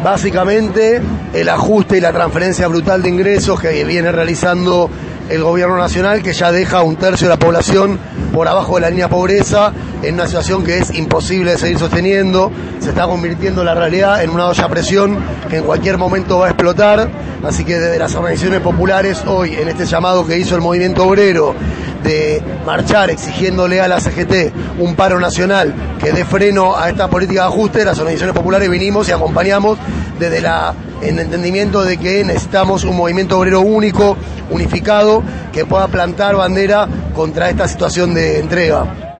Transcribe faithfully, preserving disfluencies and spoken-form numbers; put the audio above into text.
Básicamente el ajuste y la transferencia brutal de ingresos que viene realizando el gobierno nacional, que ya deja a un tercio de la población por abajo de la línea de pobreza, en una situación que es imposible de seguir sosteniendo. Se está convirtiendo la realidad en una olla a presión que en cualquier momento va a explotar. Así que desde las organizaciones populares hoy, en este llamado que hizo el movimiento obrero de marchar exigiéndole a la C G T un paro nacional que dé freno a esta política de ajuste, las organizaciones populares vinimos y acompañamos desde la, el entendimiento de que necesitamos un movimiento obrero único, unificado, que pueda plantar bandera contra esta situación de entrega.